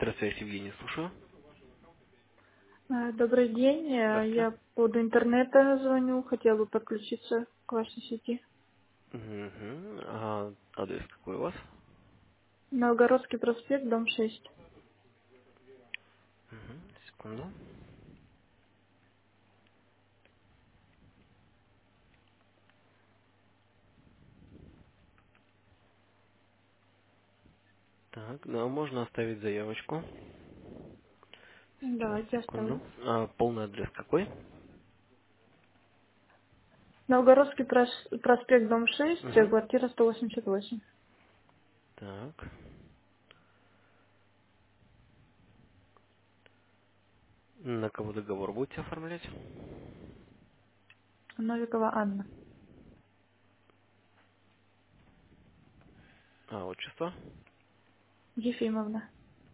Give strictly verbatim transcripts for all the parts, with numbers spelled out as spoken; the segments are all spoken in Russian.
Электросвязь, Евгений, слушаю. Э, Добрый день. Э, Здравствуйте. Я по поводу интернета звоню. Хотела бы подключиться к вашей сети. Мгм. А адрес какой у вас? Новгородский проспект, дом шесть. Мгм. Секунду. Так, да, можно оставить заявочку. Сейчас, Давайте секунду. оставлю. А полный адрес какой? Новгородский прос- проспект, дом шесть, э, Угу. квартира сто восемьдесят восемь. Так. На кого договор будете оформлять? Новикова Анна. А, отчество? Ефимовна.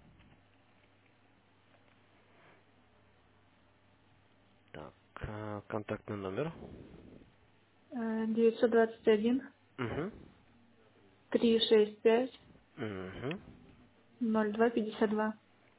Так, а, контактный номер. Э, девятьсот двадцать один Угу. триста шестьдесят пять Угу. ноль два пятьдесят два.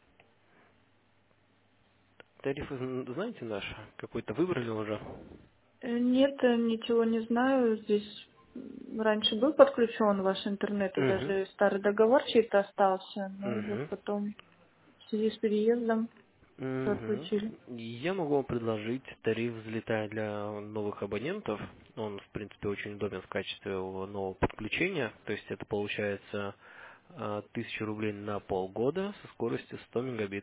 Тарифы зн- знаете наши? Какой-то выбрали уже? Э, Нет, э, ничего не знаю. Здесь м, раньше был подключен ваш интернет, и Угу. даже старый договор чей-то остался, но вот Угу. потом в связи с переездом все Мгм. отключили. Я могу вам предложить тариф взлетая для новых абонентов. Он, в принципе, очень удобен в качестве его нового подключения. То есть это получается а, тысяча рублей на полгода со скоростью сто мегабит.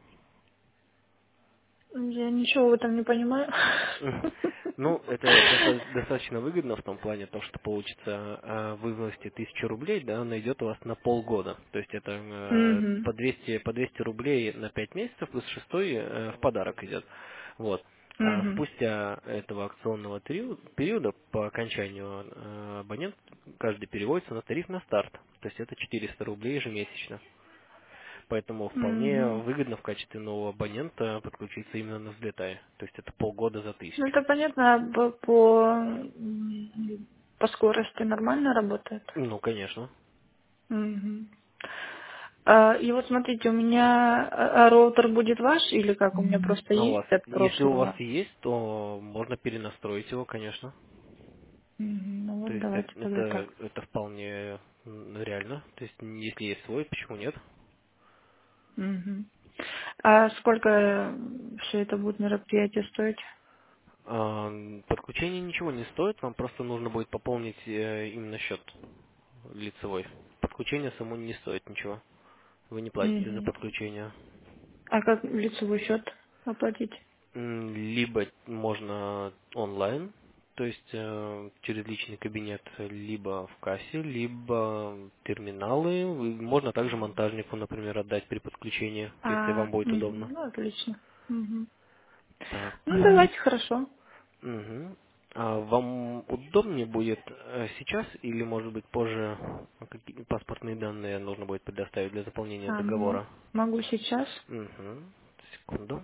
Я ничего в этом не понимаю. Мгм. Ну, это доста- достаточно выгодно в том плане, то, что получится, а, вы вносите тысячу рублей, да, она идет у вас на полгода. То есть это э, Мгм. по двести, по двести рублей на пять месяцев, плюс шестой э, в подарок идет. Вот. А Мгм. спустя этого акционного периода, периода по окончанию э, абонент каждый переводится на тариф на старт. То есть это четыреста рублей ежемесячно. Поэтому вполне Мгм. выгодно в качестве нового абонента подключиться именно на взлетай. То есть это полгода за Ну, тысячу. это понятно, а по, по, м, по скорости нормально работает? Ну, конечно. Мгм. А, и вот смотрите, у меня а, а роутер будет ваш или как? У меня просто А у есть вас, от если у вас прошлого. есть, то можно перенастроить его, конечно. Мгм. Ну То вот есть это, давайте тогда это, так. это вполне м, реально. То есть м, если есть свой, почему нет? Мгм. А сколько все это будет мероприятие стоить? А, м, подключение ничего не стоит, вам просто нужно будет пополнить э, именно счет лицевой. Подключение само не стоит ничего. Вы не платите за Мгм. подключение. А как лицевой счет оплатить? М, Либо можно онлайн, то есть э, через личный кабинет, либо в кассе, либо терминалы. Вы- Можно также монтажнику, например, отдать при подключении, если А, вам будет мгм, удобно. ну отлично. Мгм. Так. Ну давайте, хорошо. Мгм. А вам удобнее будет э, сейчас или, может быть, позже какие паспортные данные нужно будет предоставить для заполнения А, м- договора? могу сейчас. Мгм. Секунду.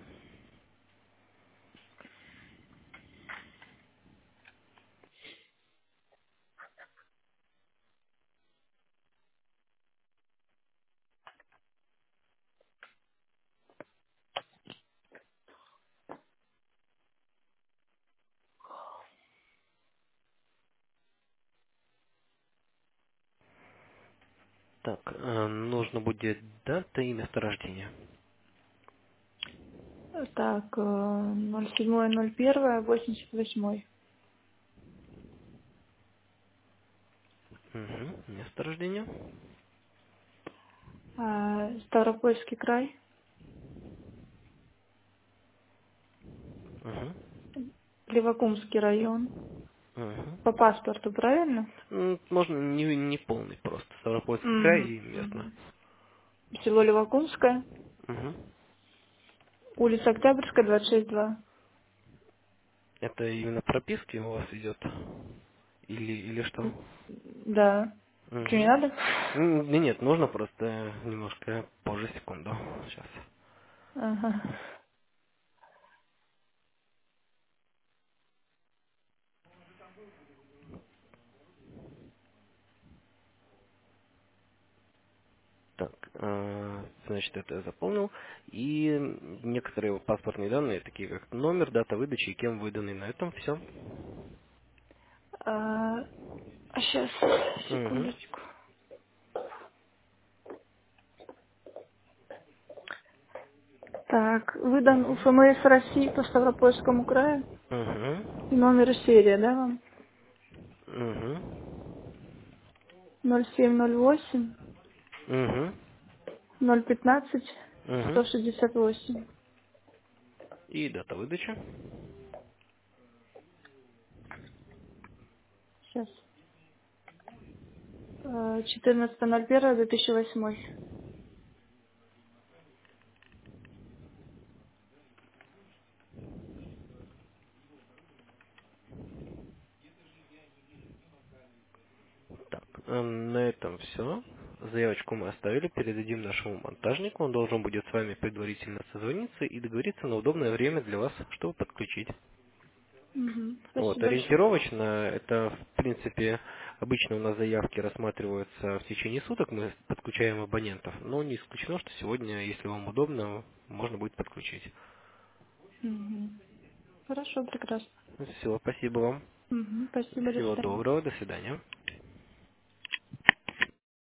Так, э, нужно будет дата и место рождения. Так, э, ноль седьмое ноль первое восемьдесят восьмой. Мгм. Место рождения. А, Ставропольский край, Мгм. Левокумский район. Мгм. По паспорту, правильно? М, Можно не, не полный просто. Ставропольский край Мгм, и местно. мгм. Село Левокумское, Мгм. улица Октябрьская, двадцать шесть два. Это именно прописки у вас идет? Или, или что? Да. Что, не Угу. надо? Нет, нужно просто немножко позже, секунду. Сейчас. Ага. Так, Значит, это я заполнил. И некоторые паспортные данные, такие как номер, дата выдачи и кем выданный. На этом все. А, сейчас, Угу. секундочку. Так, выдан Угу. УФМС России по Ставропольскому краю. И Угу. номер и серия, да, вам? Угу. ноль семь ноль восемь Угу. ноль пятнадцать Угу. сто шестьдесят восемь. И дата выдачи. Сейчас. четырнадцатое ноль первое две тысячи восьмой. Так, э, на этом все. Заявочку мы оставили, передадим нашему монтажнику. Он должен будет с вами предварительно созвониться и договориться на удобное время для вас, чтобы подключить. Угу. Вот, Спасибо большое. ориентировочно, это, в принципе, обычно у нас заявки рассматриваются в течение суток, мы подключаем абонентов, но не исключено, что сегодня, если вам удобно, можно будет подключить. Угу. Хорошо, прекрасно. Все, спасибо вам. Угу. Спасибо, до Всего свидания. доброго, до свидания.